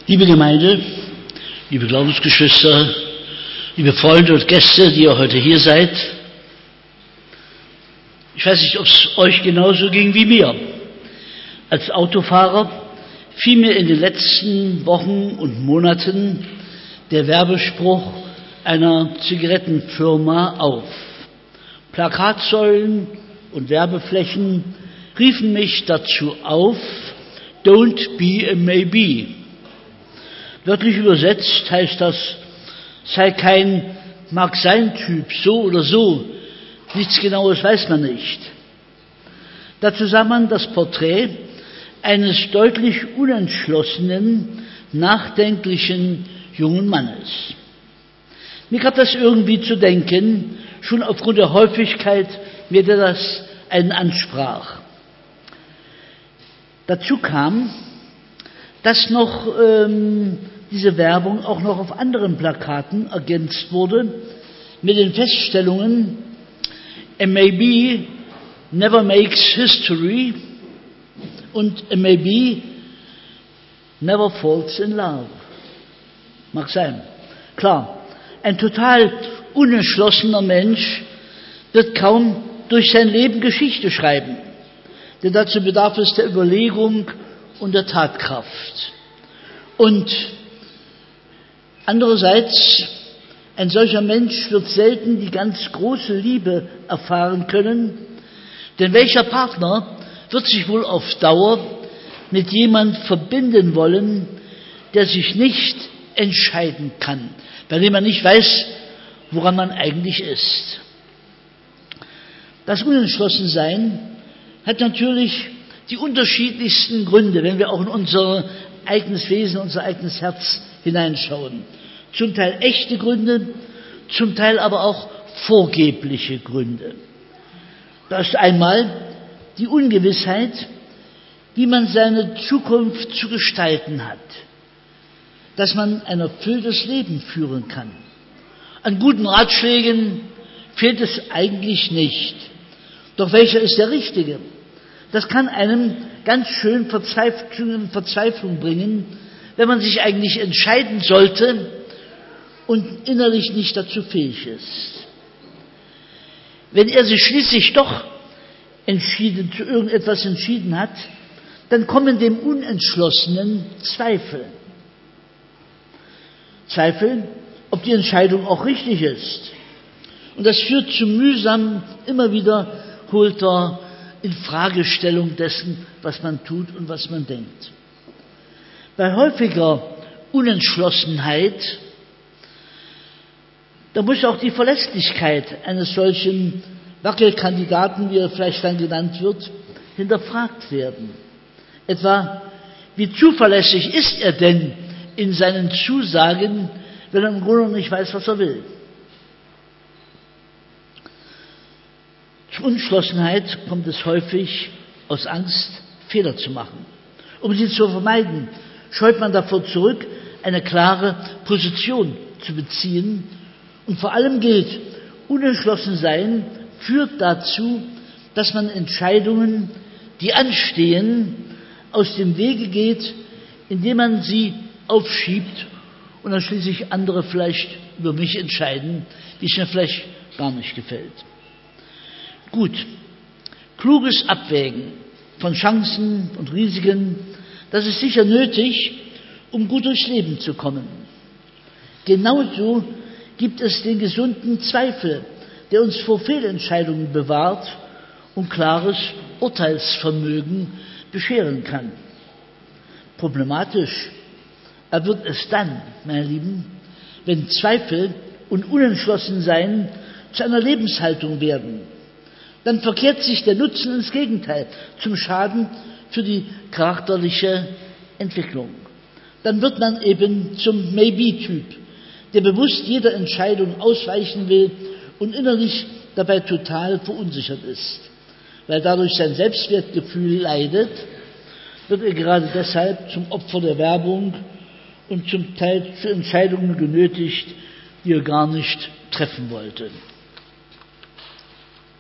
Liebe Gemeinde, liebe Glaubensgeschwister, liebe Freunde und Gäste, die ihr heute hier seid, ich weiß nicht, ob es euch genauso ging wie mir. Als Autofahrer fiel mir in den letzten Wochen und Monaten der Werbespruch einer Zigarettenfirma auf. Plakatsäulen und Werbeflächen riefen mich dazu auf, don't be a maybe. Wörtlich übersetzt heißt das, sei kein Mag-Sein-Typ, so oder so. Nichts Genaues weiß man nicht. Dazu sah man das Porträt eines deutlich unentschlossenen, nachdenklichen jungen Mannes. Mir gab das irgendwie zu denken, schon aufgrund der Häufigkeit, mit der das einen ansprach. Dazu kam, dass noch diese Werbung auch noch auf anderen Plakaten ergänzt wurde mit den Feststellungen, a maybe never makes history und a maybe never falls in love. Mag sein. Klar, ein total unentschlossener Mensch wird kaum durch sein Leben Geschichte schreiben, denn dazu bedarf es der Überlegung und der Tatkraft. Und andererseits, ein solcher Mensch wird selten die ganz große Liebe erfahren können, denn welcher Partner wird sich wohl auf Dauer mit jemand verbinden wollen, der sich nicht entscheiden kann, bei dem man nicht weiß, woran man eigentlich ist. Das Unentschlossensein hat natürlich die unterschiedlichsten Gründe, wenn wir auch in unser eigenes Wesen, unser eigenes Herz hineinschauen. Zum Teil echte Gründe, zum Teil aber auch vorgebliche Gründe. Da ist einmal die Ungewissheit, wie man seine Zukunft zu gestalten hat, dass man ein erfülltes Leben führen kann. An guten Ratschlägen fehlt es eigentlich nicht. Doch welcher ist der richtige? Das kann einem ganz schön Verzweiflung bringen, wenn man sich eigentlich entscheiden sollte und innerlich nicht dazu fähig ist. Wenn er sich schließlich doch zu irgendetwas entschieden hat, dann kommen dem Unentschlossenen Zweifel. Zweifel, ob die Entscheidung auch richtig ist. Und das führt zu mühsam, immer wiederholter Infragestellung dessen, was man tut und was man denkt. Bei häufiger Unentschlossenheit, da muss auch die Verlässlichkeit eines solchen Wackelkandidaten, wie er vielleicht dann genannt wird, hinterfragt werden. Etwa, wie zuverlässig ist er denn in seinen Zusagen, wenn er im Grunde nicht weiß, was er will? Zur Unentschlossenheit kommt es häufig aus Angst, Fehler zu machen. Um sie zu vermeiden, scheut man davor zurück, eine klare Position zu beziehen. Und vor allem gilt, unentschlossen sein führt dazu, dass man Entscheidungen, die anstehen, aus dem Wege geht, indem man sie aufschiebt und dann schließlich andere vielleicht über mich entscheiden, die es mir vielleicht gar nicht gefällt. Gut, kluges Abwägen von Chancen und Risiken, das ist sicher nötig, um gut durchs Leben zu kommen. Genauso gibt es den gesunden Zweifel, der uns vor Fehlentscheidungen bewahrt und klares Urteilsvermögen bescheren kann. Problematisch wird es dann, meine Lieben, wenn Zweifel und Unentschlossensein zu einer Lebenshaltung werden. Dann verkehrt sich der Nutzen ins Gegenteil, zum Schaden für die charakterliche Entwicklung. Dann wird man eben zum Maybe-Typ, der bewusst jeder Entscheidung ausweichen will und innerlich dabei total verunsichert ist. Weil dadurch sein Selbstwertgefühl leidet, wird er gerade deshalb zum Opfer der Werbung und zum Teil zu Entscheidungen genötigt, die er gar nicht treffen wollte.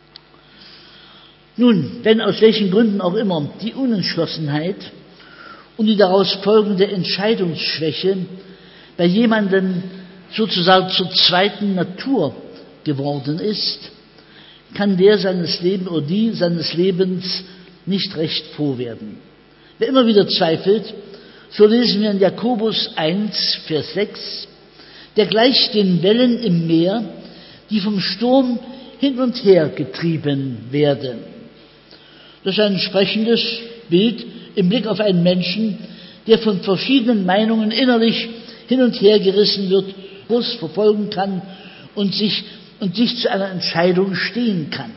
Nun, wenn aus welchen Gründen auch immer die Unentschlossenheit und die daraus folgende Entscheidungsschwäche bei jemandem sozusagen zur zweiten Natur geworden ist, kann der seines Lebens oder die seines Lebens nicht recht froh werden. Wer immer wieder zweifelt, so lesen wir in Jakobus 1, Vers 6, der gleicht den Wellen im Meer, die vom Sturm hin und her getrieben werden. Das ist ein sprechendes Bild im Blick auf einen Menschen, der von verschiedenen Meinungen innerlich hin und her gerissen wird, Kurs verfolgen kann und sich zu einer Entscheidung stehen kann.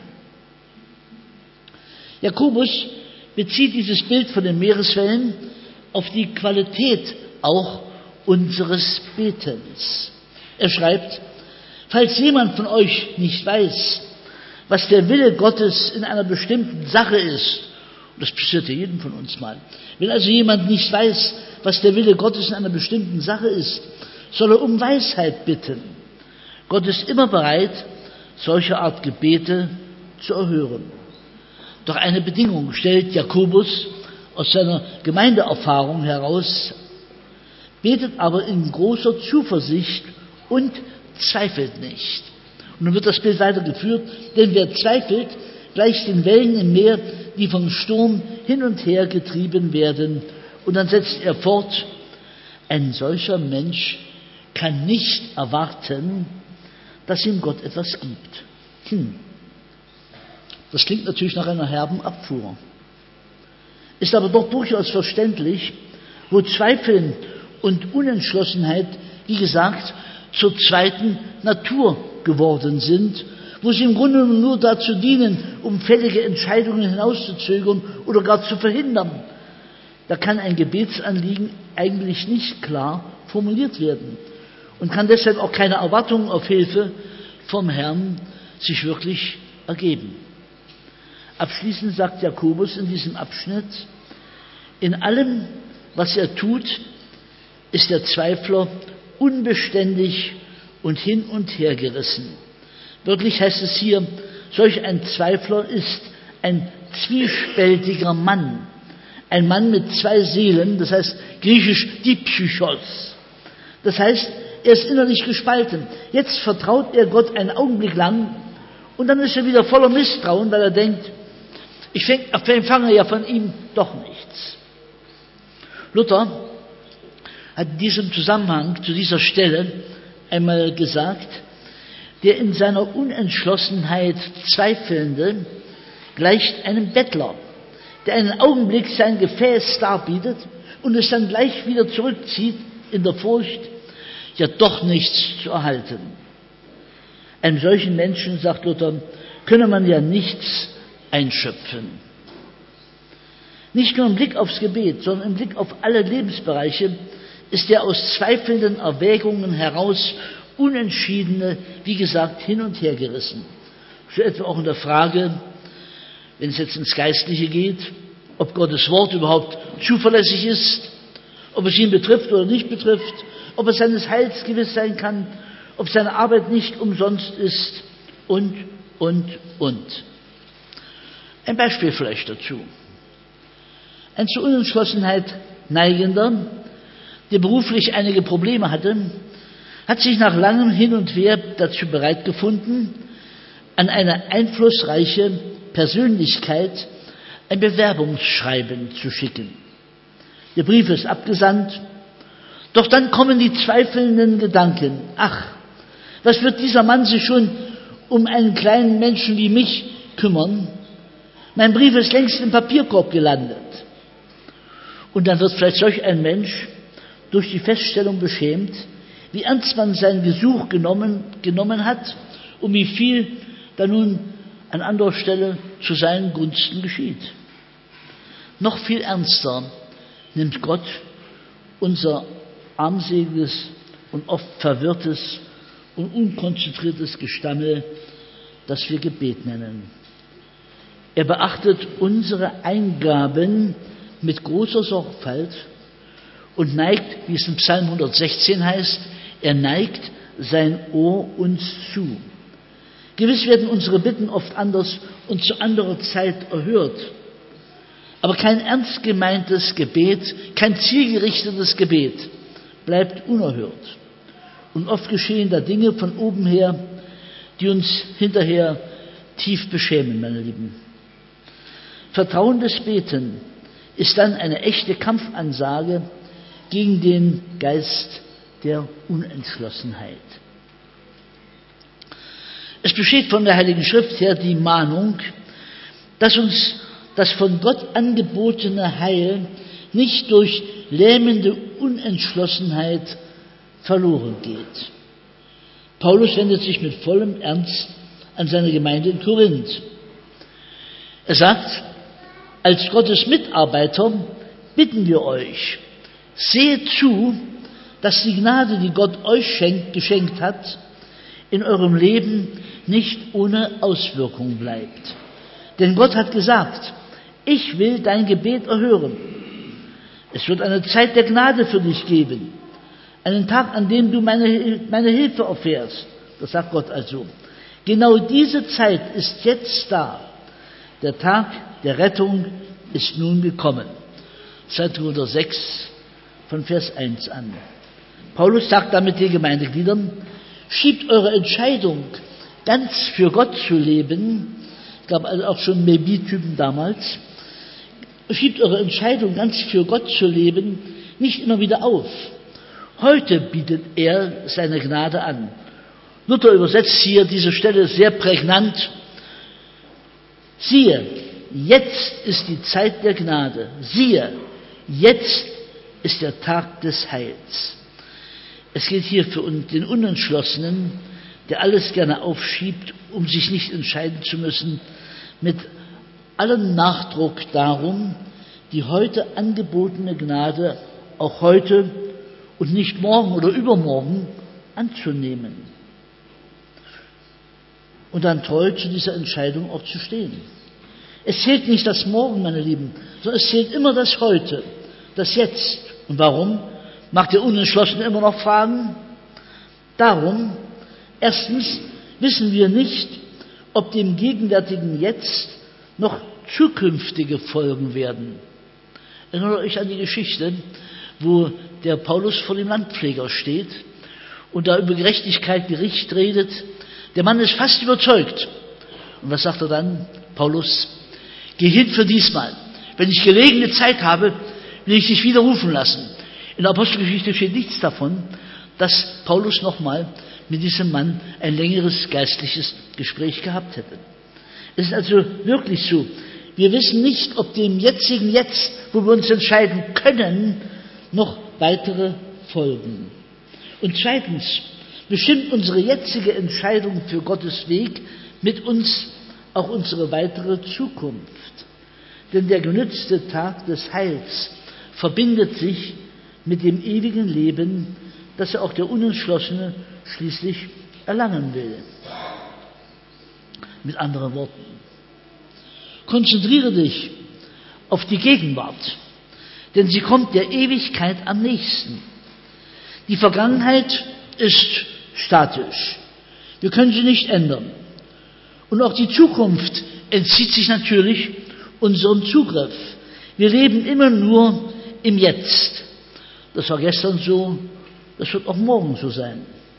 Jakobus bezieht dieses Bild von den Meereswellen auf die Qualität auch unseres Betens. Er schreibt, falls jemand von euch nicht weiß, was der Wille Gottes in einer bestimmten Sache ist, und das passiert ja jedem von uns mal, wenn also jemand nicht weiß, was der Wille Gottes in einer bestimmten Sache ist, soll er um Weisheit bitten. Gott ist immer bereit, solche Art Gebete zu erhören. Doch eine Bedingung stellt Jakobus aus seiner Gemeindeerfahrung heraus, betet aber in großer Zuversicht und zweifelt nicht. Und dann wird das Bild weitergeführt, denn wer zweifelt, gleicht den Wellen im Meer, die vom Sturm hin und her getrieben werden. Und dann setzt er fort, ein solcher Mensch kann nicht erwarten, dass ihm Gott etwas gibt. Das klingt natürlich nach einer herben Abfuhr. Ist aber doch durchaus verständlich, wo Zweifeln und Unentschlossenheit, wie gesagt, zur zweiten Natur geworden sind, wo sie im Grunde nur dazu dienen, um fällige Entscheidungen hinauszuzögern oder gar zu verhindern. Da kann ein Gebetsanliegen eigentlich nicht klar formuliert werden und kann deshalb auch keine Erwartung auf Hilfe vom Herrn sich wirklich ergeben. Abschließend sagt Jakobus in diesem Abschnitt, in allem, was er tut, ist der Zweifler unbeständig und hin und her gerissen. Wörtlich heißt es hier, solch ein Zweifler ist ein zwiespältiger Mann. Ein Mann mit zwei Seelen, das heißt griechisch Dipsychos. Das heißt, er ist innerlich gespalten. Jetzt vertraut er Gott einen Augenblick lang und dann ist er wieder voller Misstrauen, weil er denkt, ich empfange ja von ihm doch nichts. Luther hat in diesem Zusammenhang zu dieser Stelle einmal gesagt, der in seiner Unentschlossenheit Zweifelnde gleicht einem Bettler, der einen Augenblick sein Gefäß darbietet und es dann gleich wieder zurückzieht in der Furcht, ja doch nichts zu erhalten. Einem solchen Menschen, sagt Luther, könne man ja nichts einschöpfen. Nicht nur im Blick aufs Gebet, sondern im Blick auf alle Lebensbereiche ist der aus zweifelnden Erwägungen heraus Unentschiedene, wie gesagt, hin und her gerissen. So etwa auch in der Frage, wenn es jetzt ins Geistliche geht, ob Gottes Wort überhaupt zuverlässig ist, ob es ihn betrifft oder nicht betrifft, ob er seines Heils gewiss sein kann, ob seine Arbeit nicht umsonst ist und. Ein Beispiel vielleicht dazu. Ein zur Unentschlossenheit neigender, der beruflich einige Probleme hatte, hat sich nach langem Hin und Her dazu bereit gefunden, an eine einflussreiche Persönlichkeit ein Bewerbungsschreiben zu schicken. Der Brief ist abgesandt, doch dann kommen die zweifelnden Gedanken. Ach, was wird dieser Mann sich schon um einen kleinen Menschen wie mich kümmern? Mein Brief ist längst im Papierkorb gelandet. Und dann wird vielleicht solch ein Mensch durch die Feststellung beschämt, wie ernst man sein Gesuch genommen hat und wie viel da nun an anderer Stelle zu seinen Gunsten geschieht. Noch viel ernster nimmt Gott unser armseliges und oft verwirrtes und unkonzentriertes Gestammel, das wir Gebet nennen. Er beachtet unsere Eingaben mit großer Sorgfalt und neigt, wie es in Psalm 116 heißt, er neigt sein Ohr uns zu. Gewiss werden unsere Bitten oft anders und zu anderer Zeit erhört. Aber kein ernst gemeintes Gebet, kein zielgerichtetes Gebet bleibt unerhört. Und oft geschehen da Dinge von oben her, die uns hinterher tief beschämen, meine Lieben. Vertrauendes Beten ist dann eine echte Kampfansage gegen den Geist der Unentschlossenheit. Es besteht von der Heiligen Schrift her die Mahnung, dass uns das von Gott angebotene Heil nicht durch lähmende Unentschlossenheit verloren geht. Paulus wendet sich mit vollem Ernst an seine Gemeinde in Korinth. Er sagt, als Gottes Mitarbeiter bitten wir euch, seht zu, dass die Gnade, die Gott euch geschenkt hat, in eurem Leben nicht ohne Auswirkung bleibt. Denn Gott hat gesagt, ich will dein Gebet erhören. Es wird eine Zeit der Gnade für dich geben. Einen Tag, an dem du meine Hilfe erfährst. Das sagt Gott also. Genau diese Zeit ist jetzt da. Der Tag der Rettung ist nun gekommen. 2. Korinther 6 von Vers 1 an. Paulus sagt damit den Gemeindegliedern, schiebt eure Entscheidung, ganz für Gott zu leben, es gab also auch schon Maybe-Typen damals, schiebt eure Entscheidung, ganz für Gott zu leben, nicht immer wieder auf. Heute bietet er seine Gnade an. Luther übersetzt hier diese Stelle sehr prägnant. Siehe, jetzt ist die Zeit der Gnade. Siehe, jetzt ist der Tag des Heils. Es geht hier für den Unentschlossenen, der alles gerne aufschiebt, um sich nicht entscheiden zu müssen, mit allem Nachdruck darum, die heute angebotene Gnade auch heute und nicht morgen oder übermorgen anzunehmen. Und dann treu zu dieser Entscheidung auch zu stehen. Es zählt nicht das Morgen, meine Lieben, sondern es zählt immer das Heute, das Jetzt. Und warum? Mag der Unentschlossene immer noch fragen? Darum, erstens wissen wir nicht, ob dem gegenwärtigen Jetzt noch zukünftige Folgen werden. Erinnert euch an die Geschichte, wo der Paulus vor dem Landpfleger steht und da über Gerechtigkeit, Gericht redet. Der Mann ist fast überzeugt. Und was sagt er dann? Paulus, geh hin für diesmal. Wenn ich gelegene Zeit habe, will ich dich wieder rufen lassen. In der Apostelgeschichte steht nichts davon, dass Paulus nochmal mit diesem Mann ein längeres geistliches Gespräch gehabt hätte. Es ist also wirklich so, wir wissen nicht, ob dem jetzigen Jetzt, wo wir uns entscheiden können, noch weitere folgen. Und zweitens, bestimmt unsere jetzige Entscheidung für Gottes Weg mit uns auch unsere weitere Zukunft. Denn der genützte Tag des Heils verbindet sich mit dem ewigen Leben, das ja auch der Unentschlossene schließlich erlangen will. Mit anderen Worten, konzentriere dich auf die Gegenwart, denn sie kommt der Ewigkeit am nächsten. Die Vergangenheit ist statisch. Wir können sie nicht ändern. Und auch die Zukunft entzieht sich natürlich unserem Zugriff. Wir leben immer nur im Jetzt. Das war gestern so, das wird auch morgen so sein.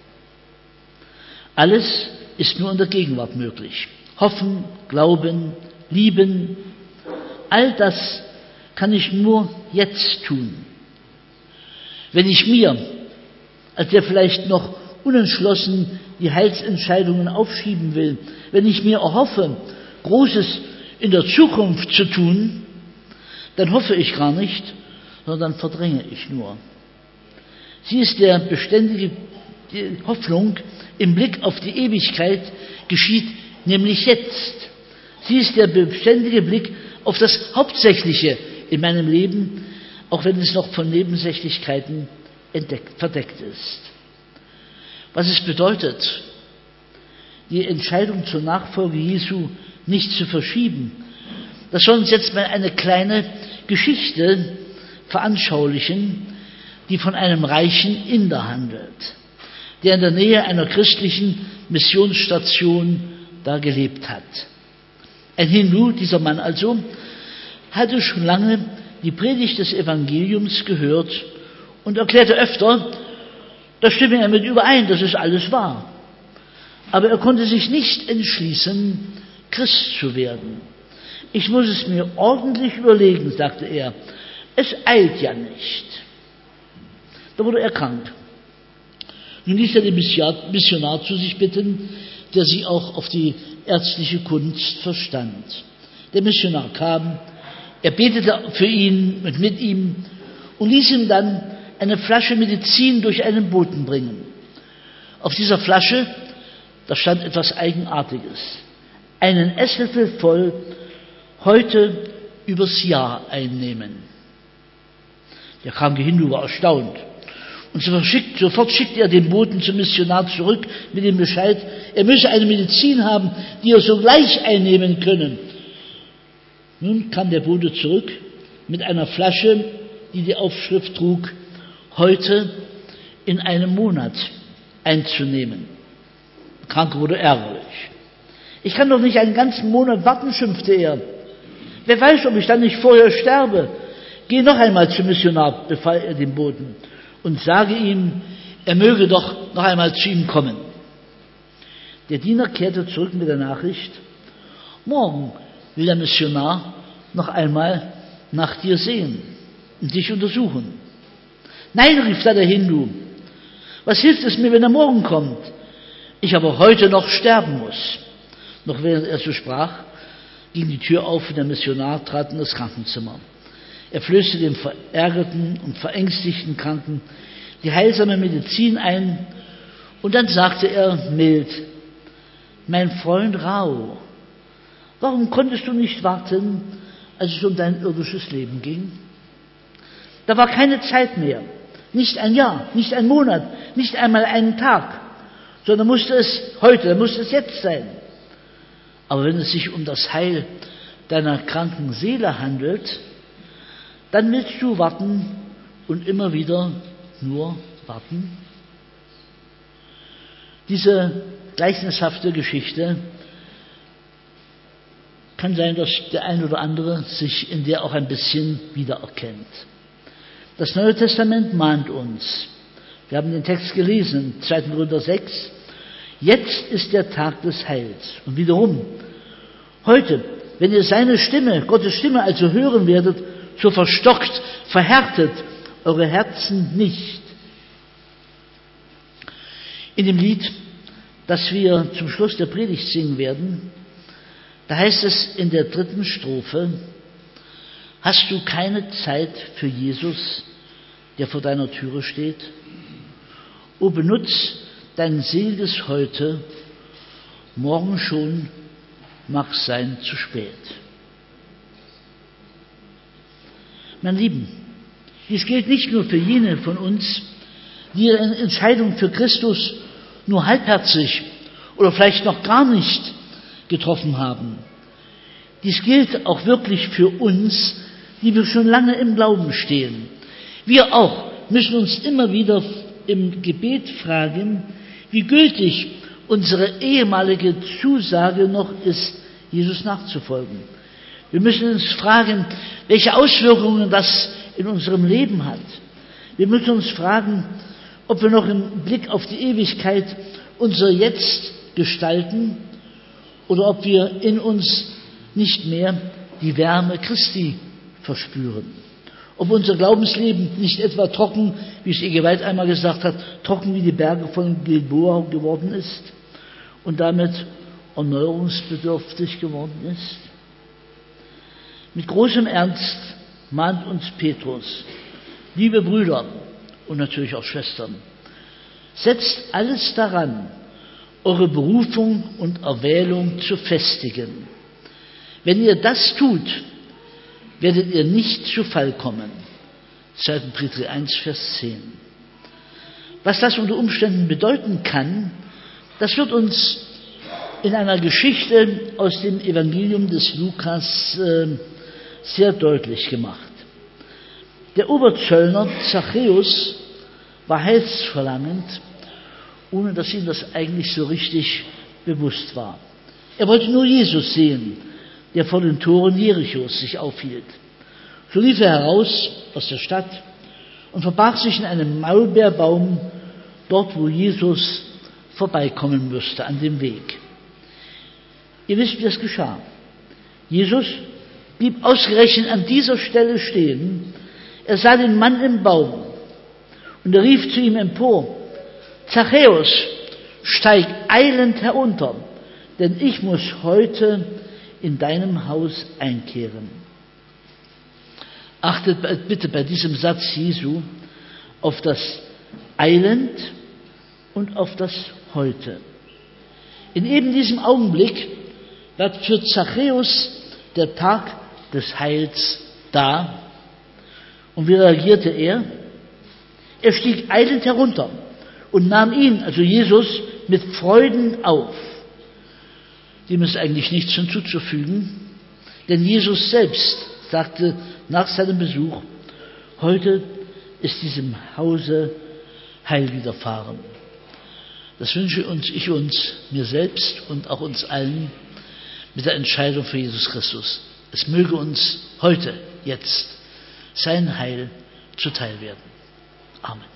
Alles ist nur in der Gegenwart möglich. Hoffen, glauben, lieben, all das kann ich nur jetzt tun. Wenn ich mir, als der vielleicht noch unentschlossen die Heilsentscheidungen aufschieben will, wenn ich mir erhoffe, Großes in der Zukunft zu tun, dann hoffe ich gar nicht, sondern dann verdränge ich nur. Sie ist der beständige Hoffnung im Blick auf die Ewigkeit geschieht nämlich jetzt. Sie ist der beständige Blick auf das Hauptsächliche in meinem Leben, auch wenn es noch von Nebensächlichkeiten verdeckt ist. Was es bedeutet, die Entscheidung zur Nachfolge Jesu nicht zu verschieben, das soll uns jetzt mal eine kleine Geschichte veranschaulichen, die von einem reichen Inder handelt, der in der Nähe einer christlichen Missionsstation da gelebt hat. Ein Hindu, dieser Mann also, hatte schon lange die Predigt des Evangeliums gehört und erklärte öfter, da stimme er mit überein, das ist alles wahr. Aber er konnte sich nicht entschließen, Christ zu werden. Ich muss es mir ordentlich überlegen, sagte er. Es eilt ja nicht. Da wurde er krank. Nun ließ er den Missionar zu sich bitten, der sich auch auf die ärztliche Kunst verstand. Der Missionar kam, er betete für ihn und mit ihm und ließ ihm dann eine Flasche Medizin durch einen Boten bringen. Auf dieser Flasche, da stand etwas Eigenartiges. Einen Esslöffel voll heute übers Jahr einnehmen. Der kranke Hindu war erstaunt. Und sofort schickte er den Boten zum Missionar zurück mit dem Bescheid, er müsse eine Medizin haben, die er sogleich einnehmen können. Nun kam der Bote zurück mit einer Flasche, die die Aufschrift trug, heute in einem Monat einzunehmen. Der Kranke wurde ärgerlich. Ich kann doch nicht einen ganzen Monat warten, schimpfte er. Wer weiß, ob ich dann nicht vorher sterbe. Geh noch einmal zum Missionar, befahl er dem Boten, und sage ihm, er möge doch noch einmal zu ihm kommen. Der Diener kehrte zurück mit der Nachricht, morgen will der Missionar noch einmal nach dir sehen und dich untersuchen. Nein, rief da der Hindu, was hilft es mir, wenn er morgen kommt? Ich aber heute noch sterben muss. Noch während er so sprach, ging die Tür auf und der Missionar trat in das Krankenzimmer. Er flößte dem verärgerten und verängstigten Kranken die heilsame Medizin ein und dann sagte er mild, mein Freund Rao, warum konntest du nicht warten, als es um dein irdisches Leben ging? Da war keine Zeit mehr, nicht ein Jahr, nicht ein Monat, nicht einmal einen Tag, sondern musste es heute, musste es jetzt sein. Aber wenn es sich um das Heil deiner kranken Seele handelt, dann willst du warten und immer wieder nur warten? Diese gleichnishafte Geschichte kann sein, dass der ein oder andere sich in der auch ein bisschen wiedererkennt. Das Neue Testament mahnt uns. Wir haben den Text gelesen, 2. Korinther 6. Jetzt ist der Tag des Heils. Und wiederum, heute, wenn ihr seine Stimme, Gottes Stimme also hören werdet, so verstockt, verhärtet eure Herzen nicht. In dem Lied, das wir zum Schluss der Predigt singen werden, da heißt es in der 3. Strophe, hast du keine Zeit für Jesus, der vor deiner Türe steht? O benutz dein seliges Heute, morgen schon mag's sein zu spät. Meine Lieben, dies gilt nicht nur für jene von uns, die ihre Entscheidung für Christus nur halbherzig oder vielleicht noch gar nicht getroffen haben. Dies gilt auch wirklich für uns, die wir schon lange im Glauben stehen. Wir auch müssen uns immer wieder im Gebet fragen, wie gültig unsere ehemalige Zusage noch ist, Jesus nachzufolgen. Wir müssen uns fragen, welche Auswirkungen das in unserem Leben hat. Wir müssen uns fragen, ob wir noch im Blick auf die Ewigkeit unser Jetzt gestalten oder ob wir in uns nicht mehr die Wärme Christi verspüren. Ob unser Glaubensleben nicht etwa trocken, wie es E.G. White einmal gesagt hat, trocken wie die Berge von Gilboa geworden ist und damit erneuerungsbedürftig geworden ist. Mit großem Ernst mahnt uns Petrus, liebe Brüder und natürlich auch Schwestern, setzt alles daran, eure Berufung und Erwählung zu festigen. Wenn ihr das tut, werdet ihr nicht zu Fall kommen. 2. Petrus 1, Vers 10. Was das unter Umständen bedeuten kann, das wird uns in einer Geschichte aus dem Evangelium des Lukas sehr deutlich gemacht. Der Oberzöllner Zachäus war heilsverlangend, ohne dass ihm das eigentlich so richtig bewusst war. Er wollte nur Jesus sehen, der vor den Toren Jerichos sich aufhielt. So lief er heraus aus der Stadt und verbarg sich in einem Maulbeerbaum, dort wo Jesus vorbeikommen müsste, an dem Weg. Ihr wisst, wie das geschah. Jesus blieb ausgerechnet an dieser Stelle stehen. Er sah den Mann im Baum und er rief zu ihm empor: Zachäus, steig eilend herunter, denn ich muss heute in deinem Haus einkehren. Achtet bitte bei diesem Satz Jesu auf das eilend und auf das heute. In eben diesem Augenblick war für Zachäus der Tag des Heils da. Und wie reagierte er? Er stieg eilend herunter und nahm ihn, also Jesus, mit Freuden auf. Dem ist eigentlich nichts hinzuzufügen, denn Jesus selbst sagte nach seinem Besuch: Heute ist diesem Hause Heil widerfahren. Das wünsche ich uns, mir selbst und auch uns allen, mit der Entscheidung für Jesus Christus. Es möge uns heute, jetzt, sein Heil zuteil werden. Amen.